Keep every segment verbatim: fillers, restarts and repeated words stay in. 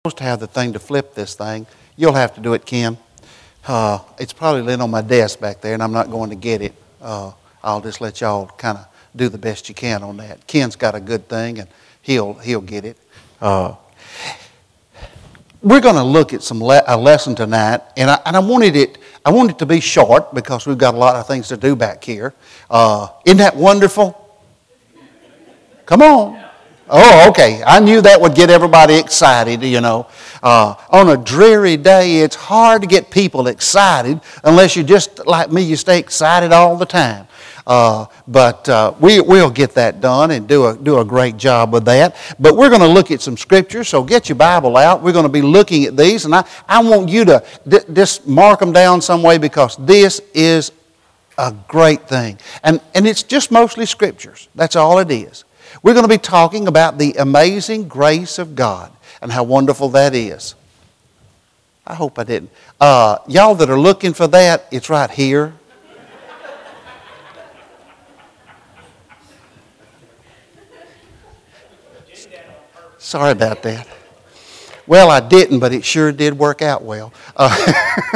supposed to have the thing to flip this thing. You'll have to do it, Ken. Uh, it's probably laying on my desk back there, and I'm not going to get it. Uh, I'll just let y'all kind of do the best you can on that. Ken's got a good thing, and he'll he'll get it. Uh, we're going to look at some le- a lesson tonight, and I, and I wanted it. I want it to be short because we've got a lot of things to do back here. Uh, isn't that wonderful? Come on. Oh, okay. I knew that would get everybody excited, you know. Uh, on a dreary day, it's hard to get people excited unless you just, like me, you stay excited all the time. Uh, but uh, we, we'll get that done and do a, do a great job with that. But we're going to look at some scriptures, so get your Bible out. We're going to be looking at these, and I, I want you to d- just mark them down some way because this is a great thing. And, and it's just mostly scriptures. That's all it is. We're going to be talking about the amazing grace of God and how wonderful that is. I hope I didn't. Uh, y'all that are looking for that, it's right here. Sorry about that. Well, I didn't, but it sure did work out well. Uh,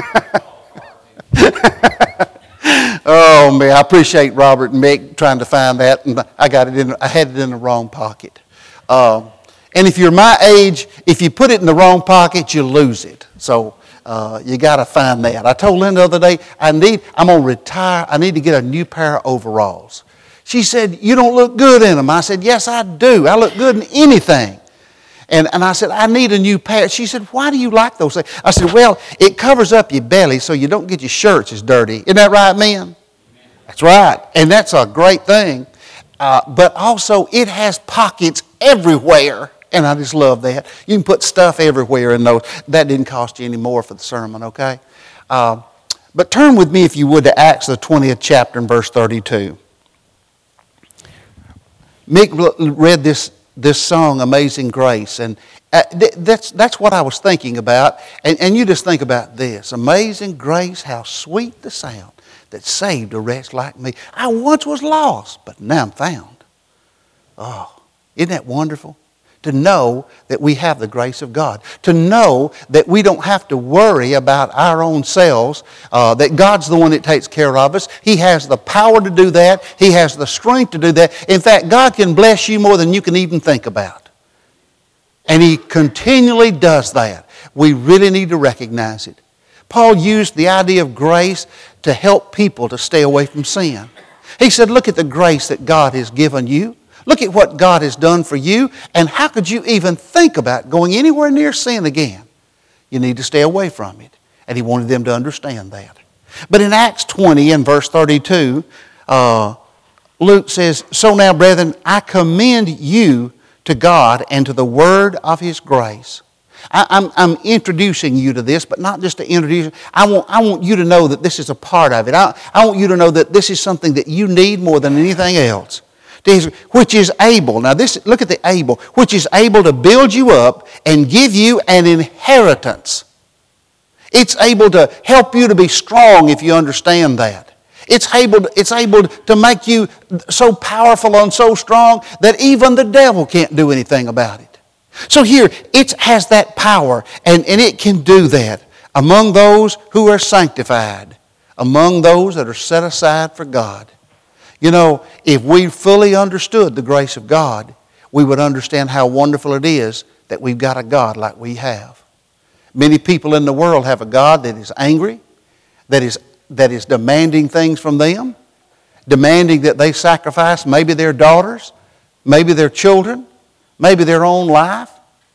Oh man, I appreciate Robert and Mick trying to find that, and I got it in. I had it in the wrong pocket. Um, and if you're my age, if you put it in the wrong pocket, you lose it. So uh, you got to find that. I told Linda the other day, I need. I'm gonna retire. I need to get a new pair of overalls. She said, "You don't look good in them." I said, "Yes, I do. I look good in anything." And, and I said, "I need a new pair." She said, "Why do you like those things?" I said, "Well, it covers up your belly so you don't get your shirts as dirty." Isn't that right, men? That's right. And that's a great thing. Uh, but also, it has pockets everywhere. And I just love that. You can put stuff everywhere in those. That didn't cost you any more for the sermon, okay? Uh, but turn with me, if you would, to Acts, the twentieth chapter and verse thirty-two. Mick read this this song, Amazing Grace. And uh, th- that's that's what I was thinking about. And, and you just think about this. Amazing grace, how sweet the sound that saved a wretch like me. I once was lost, but now I'm found. Oh, isn't that wonderful? To know that we have the grace of God. To know that we don't have to worry about our own selves. Uh, that God's the one that takes care of us. He has the power to do that. He has the strength to do that. In fact, God can bless you more than you can even think about. And He continually does that. We really need to recognize it. Paul used the idea of grace to help people to stay away from sin. He said, look at the grace that God has given you. Look at what God has done for you. And how could you even think about going anywhere near sin again? You need to stay away from it. And he wanted them to understand that. But in Acts twenty and verse thirty-two, uh, Luke says, "So now, brethren, I commend you to God and to the word of His grace." I, I'm, I'm introducing you to this, but not just to introduce you. I want, I want you to know that this is a part of it. I, I want you to know that this is something that you need more than anything else. Which is able, now this, look at the able, which is able to build you up and give you an inheritance. It's able to help you to be strong if you understand that. It's able, it's able to make you so powerful and so strong that even the devil can't do anything about it. So here, it has that power, and, and it can do that among those who are sanctified, among those that are set aside for God. You know, if we fully understood the grace of God, we would understand how wonderful it is that we've got a God like we have. Many people in the world have a God that is angry, that is, that is demanding things from them, demanding that they sacrifice maybe their daughters, maybe their children, maybe their own life.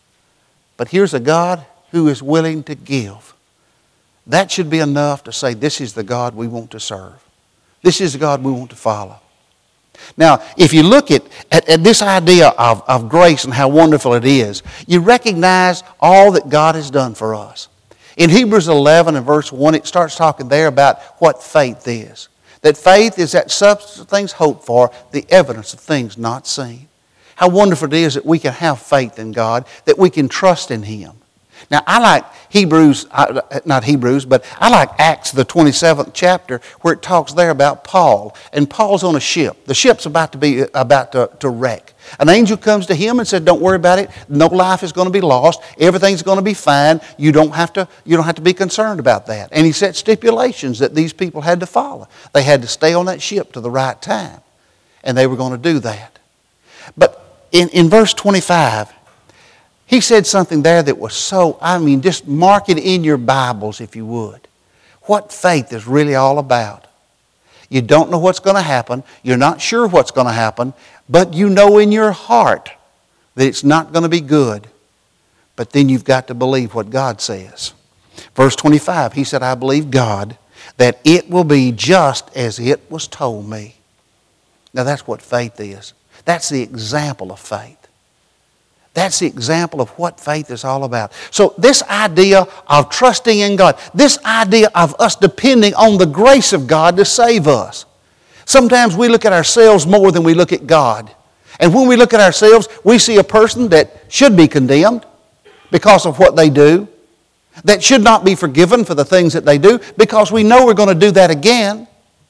But here's a God who is willing to give. That should be enough to say, this is the God we want to serve. This is the God we want to follow. Now, if you look at, at, at this idea of, of grace and how wonderful it is, you recognize all that God has done for us. In Hebrews eleven and verse one, it starts talking there about what faith is. That faith is that substance of things hoped for, the evidence of things not seen. How wonderful it is that we can have faith in God, that we can trust in Him. Now, I like Hebrews, not Hebrews, but I like Acts, the twenty-seventh chapter, where it talks there about Paul. And Paul's on a ship. The ship's about to be about to, to wreck. An angel comes to him and said, don't worry about it. No life is going to be lost. Everything's going to be fine. You don't have to, you don't have to be concerned about that. And he set stipulations that these people had to follow. They had to stay on that ship to the right time. And they were going to do that. But in, in verse twenty-five, he said something there that was so, I mean, just mark it in your Bibles if you would. What faith is really all about. You don't know what's going to happen. You're not sure what's going to happen. But you know in your heart that it's not going to be good. But then you've got to believe what God says. Verse twenty-five, he said, I believe God that it will be just as it was told me. Now that's what faith is. That's the example of faith. That's the example of what faith is all about. So this idea of trusting in God, this idea of us depending on the grace of God to save us. Sometimes we look at ourselves more than we look at God. And when we look at ourselves, we see a person that should be condemned because of what they do, that should not be forgiven for the things that they do, because we know we're going to do that again.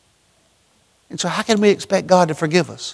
And so how can we expect God to forgive us?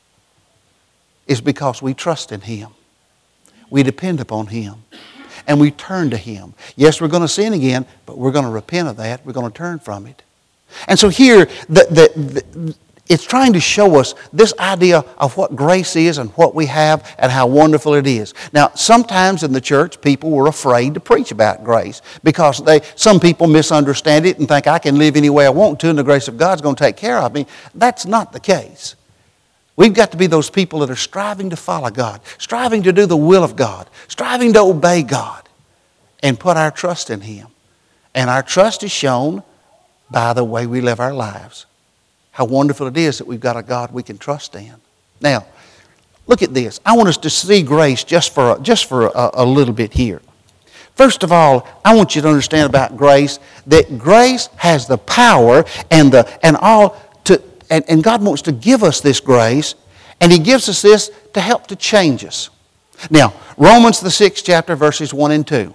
It's because we trust in Him. We depend upon Him. And we turn to Him. Yes, we're going to sin again, but we're going to repent of that. We're going to turn from it. And so here, the, the, the, it's trying to show us this idea of what grace is and what we have and how wonderful it is. Now, sometimes in the church, people were afraid to preach about grace because they, some people misunderstand it and think I can live any way I want to and the grace of God's going to take care of me. That's not the case. We've got to be those people that are striving to follow God, striving to do the will of God, striving to obey God, and put our trust in Him. And our trust is shown by the way we live our lives. How wonderful it is that we've got a God we can trust in. Now, look at this. I want us to see grace just for, a, just for a, a little bit here. First of all, I want you to understand about grace, that grace has the power and, the, and all... And, and God wants to give us this grace, and He gives us this to help to change us. Now, Romans the sixth chapter, verses one and two.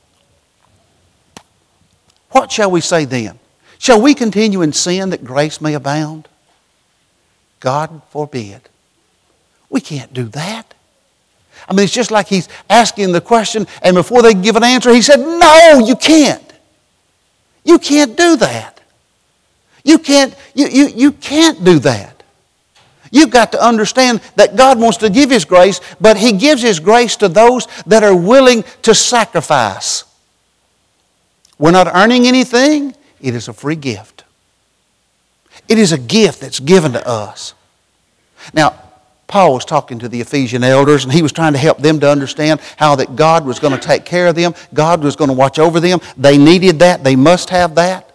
What shall we say then? Shall we continue in sin that grace may abound? God forbid. We can't do that. I mean, it's just like He's asking the question, and before they give an answer, He said, no, you can't. You can't do that. You can't, you, you, you can't do that. You've got to understand that God wants to give His grace, but He gives His grace to those that are willing to sacrifice. We're not earning anything. It is a free gift. It is a gift that's given to us. Now, Paul was talking to the Ephesian elders, and he was trying to help them to understand how that God was going to take care of them. God was going to watch over them. They needed that. They must have that.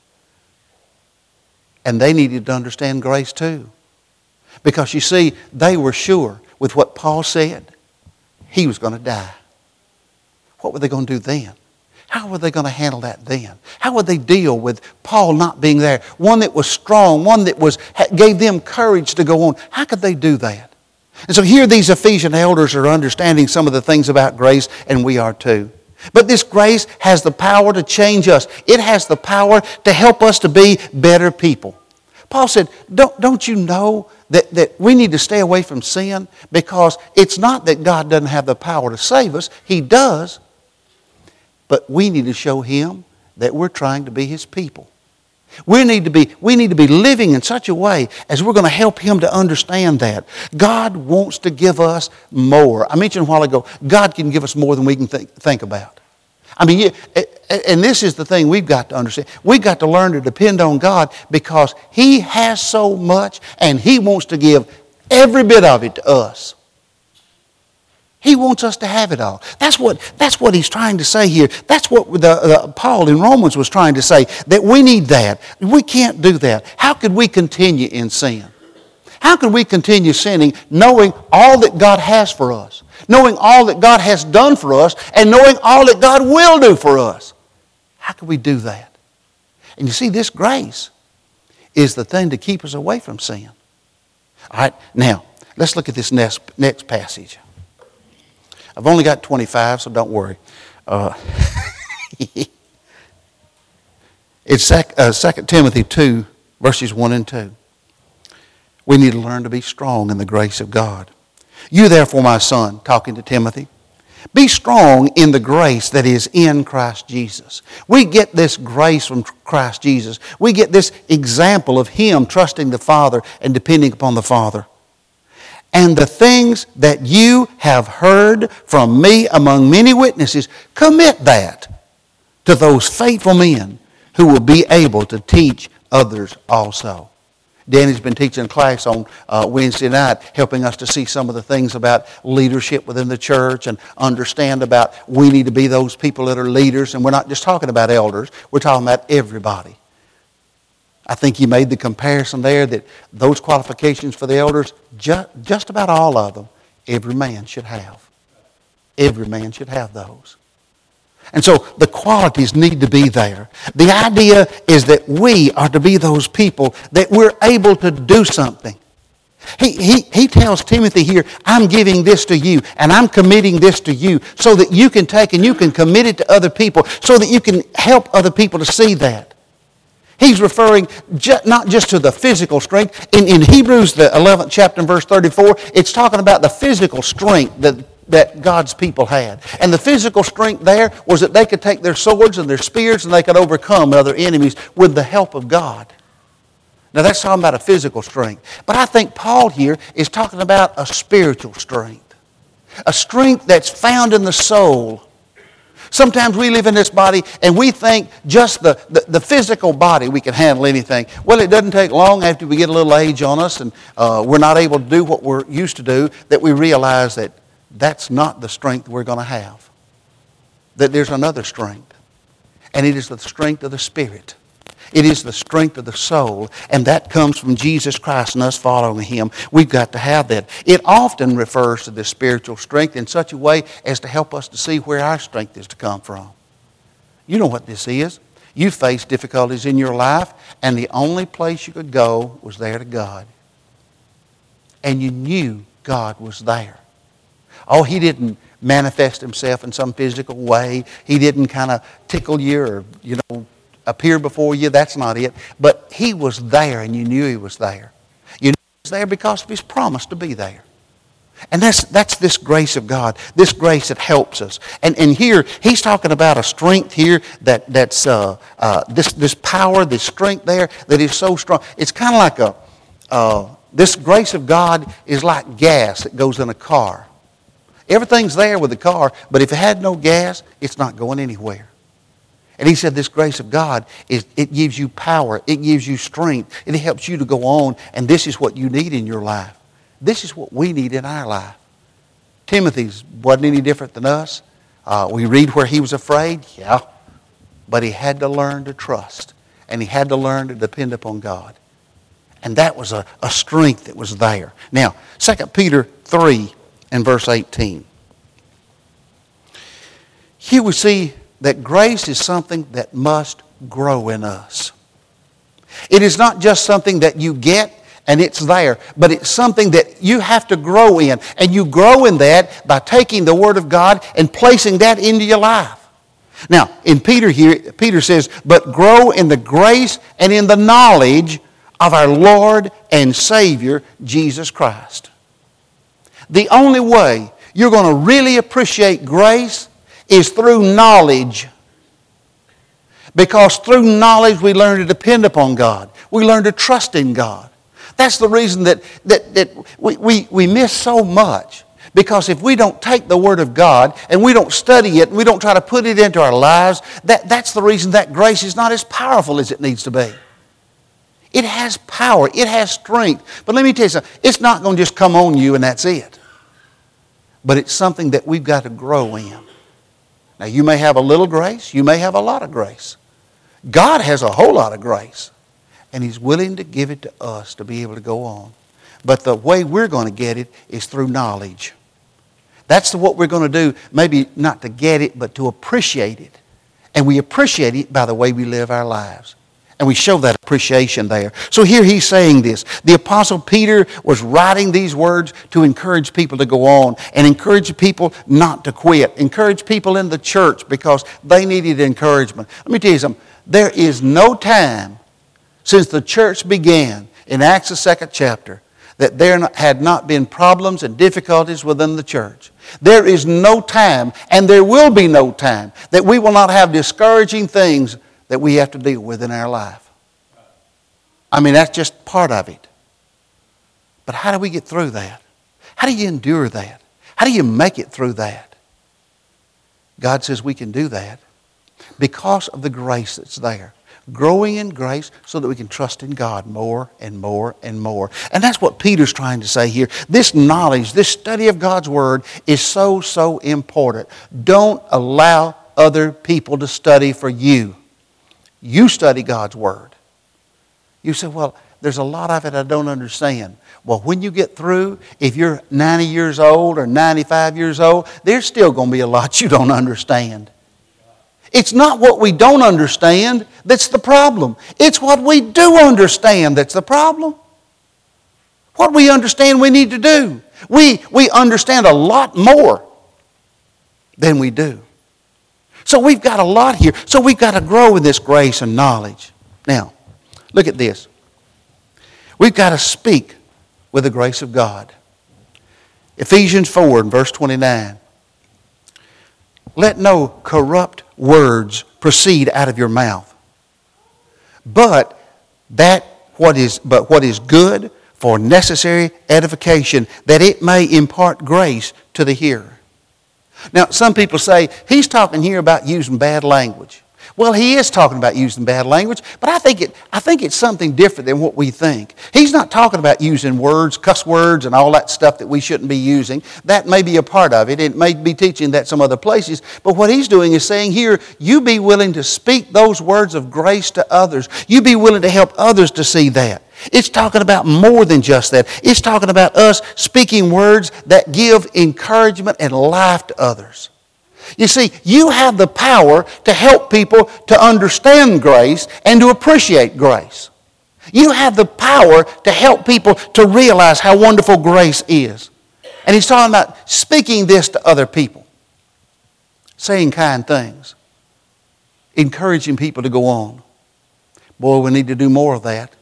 And they needed to understand grace too. Because you see, they were sure with what Paul said, he was going to die. What were they going to do then? How were they going to handle that then? How would they deal with Paul not being there? One that was strong, one that was gave them courage to go on. How could they do that? And so here these Ephesian elders are understanding some of the things about grace, and we are too. But this grace has the power to change us. It has the power to help us to be better people. Paul said, don't, don't you know that, that we need to stay away from sin? Because it's not that God doesn't have the power to save us. He does. But we need to show Him that we're trying to be His people. We need to be, we need to be living in such a way as we're going to help Him to understand that. God wants to give us more. I mentioned a while ago, God can give us more than we can think, think about. I mean, you, and this is the thing we've got to understand. We've got to learn to depend on God because He has so much and He wants to give every bit of it to us. He wants us to have it all. That's what, that's what he's trying to say here. That's what the, the, Paul in Romans was trying to say, that we need that. We can't do that. How could we continue in sin? How can we continue sinning knowing all that God has for us, knowing all that God has done for us, and knowing all that God will do for us? How can we do that? And you see, this grace is the thing to keep us away from sin. All right, now, let's look at this next, next passage. I've only got twenty-five, so don't worry. Uh, it's uh, Second Timothy two, verses one and two. We need to learn to be strong in the grace of God. You therefore, my son, talking to Timothy, be strong in the grace that is in Christ Jesus. We get this grace from Christ Jesus. We get this example of Him trusting the Father and depending upon the Father. And the things that you have heard from me among many witnesses, commit that to those faithful men who will be able to teach others also. Danny's been teaching a class on uh, Wednesday night, helping us to see some of the things about leadership within the church and understand about we need to be those people that are leaders. And we're not just talking about elders, we're talking about everybody. I think he made the comparison there that those qualifications for the elders, just, just about all of them, every man should have. Every man should have those. And so the qualities need to be there. The idea is that we are to be those people that we're able to do something. He, he, he tells Timothy here, I'm giving this to you and I'm committing this to you so that you can take and you can commit it to other people so that you can help other people to see that. He's referring ju- not just to the physical strength. In, in Hebrews, the eleventh chapter and verse thirty-four, it's talking about the physical strength that that God's people had. And the physical strength there was that they could take their swords and their spears and they could overcome other enemies with the help of God. Now that's talking about a physical strength. But I think Paul here is talking about a spiritual strength. A strength that's found in the soul. Sometimes we live in this body and we think just the, the, the physical body we can handle anything. Well, it doesn't take long after we get a little age on us and uh, we're not able to do what we're used to do that we realize that that's not the strength we're going to have. That there's another strength. And it is the strength of the Spirit. It is the strength of the soul. And that comes from Jesus Christ and us following Him. We've got to have that. It often refers to this spiritual strength in such a way as to help us to see where our strength is to come from. You know what this is. You faced difficulties in your life and the only place you could go was there to God. And you knew God was there. Oh, He didn't manifest Himself in some physical way. He didn't kind of tickle you or, you know, appear before you. That's not it. But He was there and you knew He was there. You knew He was there because of His promise to be there. And that's that's this grace of God, this grace that helps us. And and here, He's talking about a strength here that that's uh, uh, this, this power, this strength there that is so strong. It's kind of like a, uh, this grace of God is like gas that goes in a car. Everything's there with the car, but if it had no gas, it's not going anywhere. And He said this grace of God, is it gives you power, it gives you strength, it helps you to go on, and this is what you need in your life. This is what we need in our life. Timothy's wasn't any different than us. Uh, we read where he was afraid, yeah, but he had to learn to trust, and he had to learn to depend upon God. And that was a, a strength that was there. Now, Second Peter three, in verse eighteen. Here we see that grace is something that must grow in us. It is not just something that you get and it's there, but it's something that you have to grow in. And you grow in that by taking the Word of God and placing that into your life. Now, in Peter here, Peter says, but grow in the grace and in the knowledge of our Lord and Savior, Jesus Christ. The only way you're going to really appreciate grace is through knowledge. Because through knowledge we learn to depend upon God. We learn to trust in God. That's the reason that, that, that we, we, we miss so much. Because if we don't take the Word of God and we don't study it and we don't try to put it into our lives, that, that's the reason that grace is not as powerful as it needs to be. It has power. It has strength. But let me tell you something. It's not going to just come on you and that's it. But it's something that we've got to grow in. Now, you may have a little grace. You may have a lot of grace. God has a whole lot of grace. And He's willing to give it to us to be able to go on. But the way we're going to get it is through knowledge. That's what we're going to do. Maybe not to get it, but to appreciate it. And we appreciate it by the way we live our lives. And we show that appreciation there. So here he's saying this. The Apostle Peter was writing these words to encourage people to go on and encourage people not to quit. Encourage people in the church because they needed encouragement. Let me tell you something. There is no time since the church began in Acts the second chapter that there had not been problems and difficulties within the church. There is no time, and there will be no time, that we will not have discouraging things that we have to deal with in our life. I mean, that's just part of it. But how do we get through that? How do you endure that? How do you make it through that? God says we can do that because of the grace that's there. Growing in grace so that we can trust in God more and more and more. And that's what Peter's trying to say here. This knowledge, this study of God's Word is so, so important. Don't allow other people to study for you. You study God's Word. You say, well, there's a lot of it I don't understand. Well, when you get through, if you're ninety years old or ninety-five years old, there's still going to be a lot you don't understand. It's not what we don't understand that's the problem. It's what we do understand that's the problem. What we understand we need to do. We, we understand a lot more than we do. So we've got a lot here. So we've got to grow in this grace and knowledge. Now, look at this. We've got to speak with the grace of God. Ephesians four and verse twenty-nine. Let no corrupt words proceed out of your mouth, but that what is but what is good for necessary edification, that it may impart grace to the hearer. Now, some people say, he's talking here about using bad language. Well, he is talking about using bad language, but I think it I think it's something different than what we think. He's not talking about using words, cuss words, and all that stuff that we shouldn't be using. That may be a part of it. It may be teaching that some other places. But what he's doing is saying here, you be willing to speak those words of grace to others. You be willing to help others to see that. It's talking about more than just that. It's talking about us speaking words that give encouragement and life to others. You see, you have the power to help people to understand grace and to appreciate grace. You have the power to help people to realize how wonderful grace is. And he's talking about speaking this to other people. Saying kind things. Encouraging people to go on. Boy, we need to do more of that.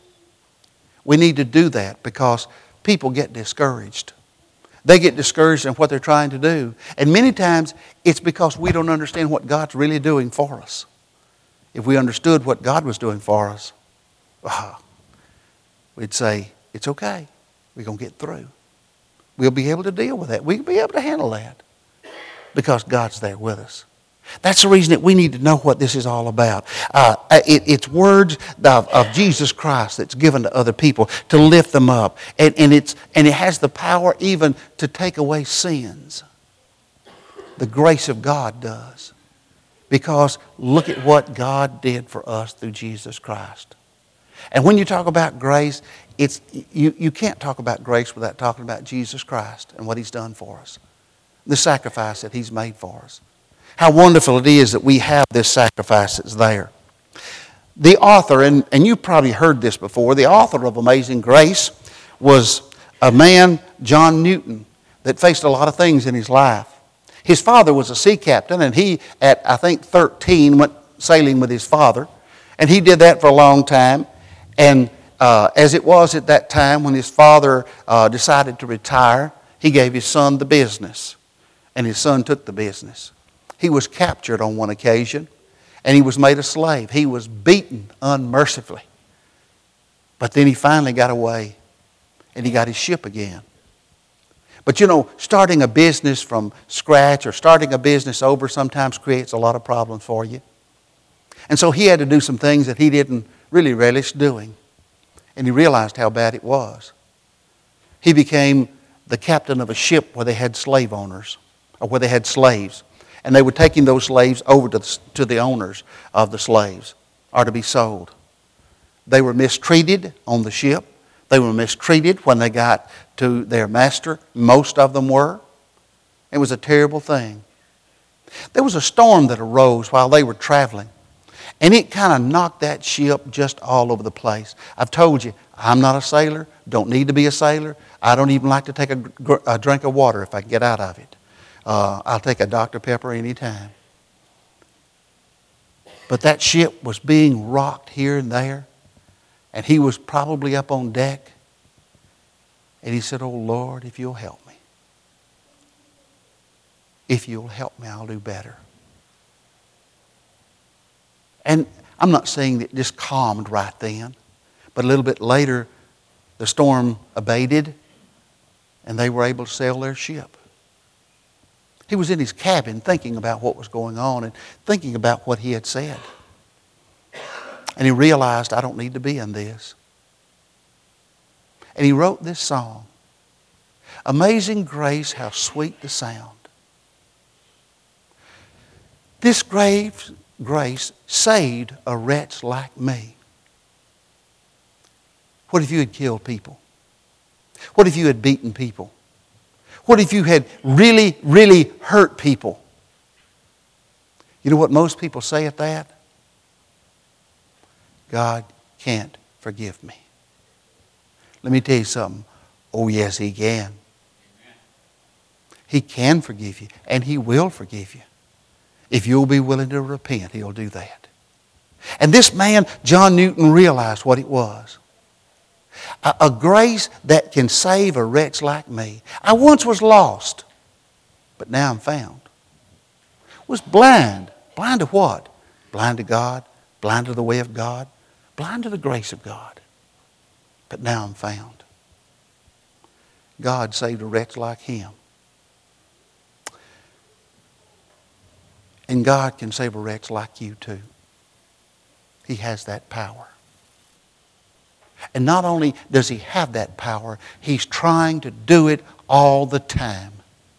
We need to do that because people get discouraged. They get discouraged in what they're trying to do. And many times it's because we don't understand what God's really doing for us. If we understood what God was doing for us, ah, we'd say, it's okay. We're going to get through. We'll be able to deal with that. We'll be able to handle that because God's there with us. That's the reason that we need to know what this is all about. Uh, it, it's words of, of Jesus Christ that's given to other people to lift them up. And, and, it's, and it has the power even to take away sins. The grace of God does. Because look at what God did for us through Jesus Christ. And when you talk about grace, it's, you, you can't talk about grace without talking about Jesus Christ and what He's done for us. The sacrifice that He's made for us. How wonderful it is that we have this sacrifice that's there. The author, and, and you probably heard this before, the author of Amazing Grace was a man, John Newton, that faced a lot of things in his life. His father was a sea captain, and he, at I think thirteen, went sailing with his father. And he did that for a long time. And uh, as it was at that time when his father uh, decided to retire, he gave his son the business. And his son took the business. He was captured on one occasion, and he was made a slave. He was beaten unmercifully. But then he finally got away, and he got his ship again. But you know, starting a business from scratch or starting a business over sometimes creates a lot of problems for you. And so he had to do some things that he didn't really relish doing. And he realized how bad it was. He became the captain of a ship where they had slave owners, or where they had slaves. And they were taking those slaves over to the, to the owners of the slaves, or to be sold. They were mistreated on the ship. They were mistreated when they got to their master. Most of them were. It was a terrible thing. There was a storm that arose while they were traveling. And it kind of knocked that ship just all over the place. I've told you, I'm not a sailor. Don't need to be a sailor. I don't even like to take a, a drink of water if I can get out of it. Uh, I'll take a Doctor Pepper anytime. But that ship was being rocked here and there. And he was probably up on deck. And he said, oh Lord, if you'll help me. If you'll help me, I'll do better. And I'm not saying that it just calmed right then. But a little bit later, the storm abated and they were able to sail their ship. He was in his cabin thinking about what was going on and thinking about what he had said. And he realized, I don't need to be in this. And he wrote this song. Amazing grace, how sweet the sound. This grave grace saved a wretch like me. What if you had killed people? What if you had beaten people? What if you had really, really hurt people? You know what most people say at that? God can't forgive me. Let me tell you something. Oh yes, He can. He can forgive you, and He will forgive you. If you'll be willing to repent, He'll do that. And this man, John Newton, realized what it was. A, a grace that can save a wretch like me. I once was lost, but now I'm found. Was blind. Blind to what? Blind to God, blind to the way of God, blind to the grace of God. But now I'm found. God saved a wretch like him. And God can save a wretch like you too. He has that power. And not only does He have that power, He's trying to do it all the time.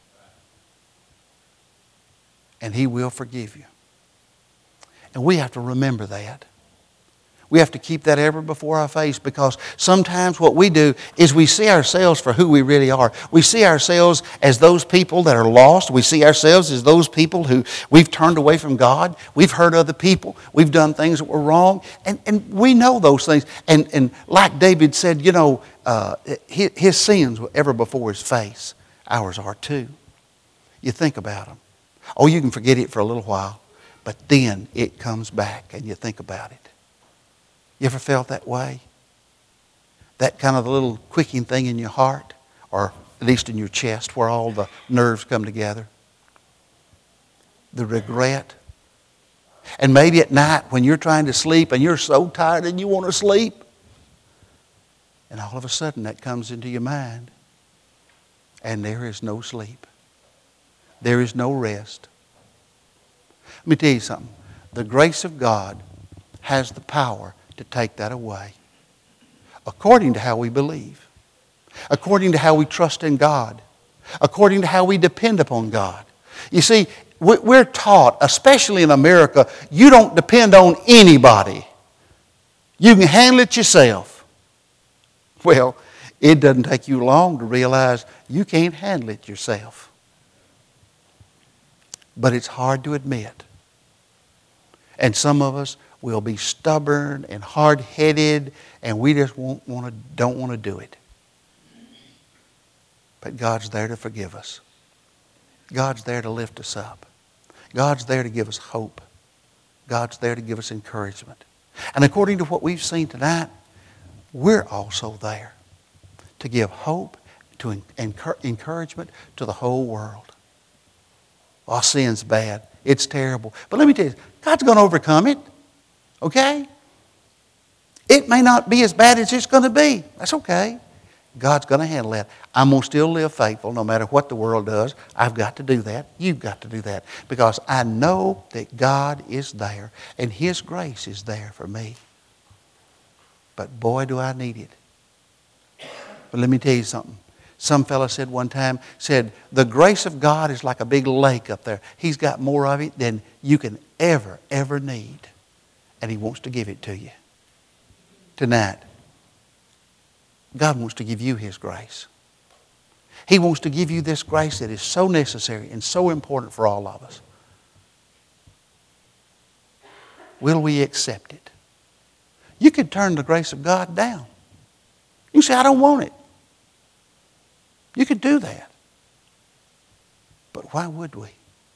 And He will forgive you. And we have to remember that. We have to keep that ever before our face, because sometimes what we do is we see ourselves for who we really are. We see ourselves as those people that are lost. We see ourselves as those people who we've turned away from God. We've hurt other people. We've done things that were wrong. And, and we know those things. And, and like David said, you know, uh, his, his sins were ever before his face. Ours are too. You think about them. Oh, you can forget it for a little while, but then it comes back and you think about it. You ever felt that way? That kind of a little quicking thing in your heart, or at least in your chest where all the nerves come together? The regret. And maybe at night when you're trying to sleep and you're so tired and you want to sleep, and all of a sudden that comes into your mind, and there is no sleep. There is no rest. Let me tell you something. The grace of God has the power to take that away. According to how we believe. According to how we trust in God. According to how we depend upon God. You see, we're taught, especially in America, you don't depend on anybody. You can handle it yourself. Well, it doesn't take you long to realize you can't handle it yourself. But it's hard to admit. And some of us will be stubborn and hard-headed, and we just won't want to, don't want to do it. But God's there to forgive us. God's there to lift us up. God's there to give us hope. God's there to give us encouragement. And according to what we've seen tonight, we're also there to give hope, to encouragement to the whole world. Oh, sin's bad. It's terrible. But let me tell you, God's going to overcome it. Okay? It may not be as bad as it's going to be. That's okay. God's going to handle that. I'm going to still live faithful no matter what the world does. I've got to do that. You've got to do that. Because I know that God is there and His grace is there for me. But boy, do I need it. But let me tell you something. Some fella said one time, said, the grace of God is like a big lake up there. He's got more of it than you can ever, ever need. And He wants to give it to you. Tonight, God wants to give you His grace. He wants to give you this grace that is so necessary and so important for all of us. Will we accept it? You could turn the grace of God down. You say, I don't want it. You could do that. But why would we?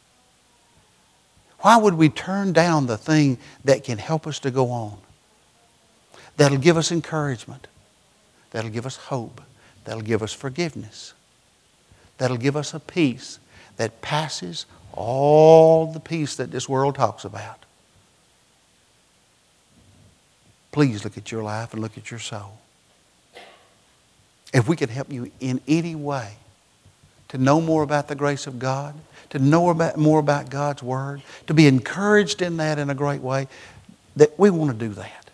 Why would we turn down the thing that can help us to go on? That'll give us encouragement. That'll give us hope. that'll give us forgiveness. That'll give us a peace that passes all the peace that this world talks about. Please look at your life and look at your soul. If we can help you in any way to know more about the grace of God, to know about, more about God's Word, to be encouraged in that in a great way, that we want to do that.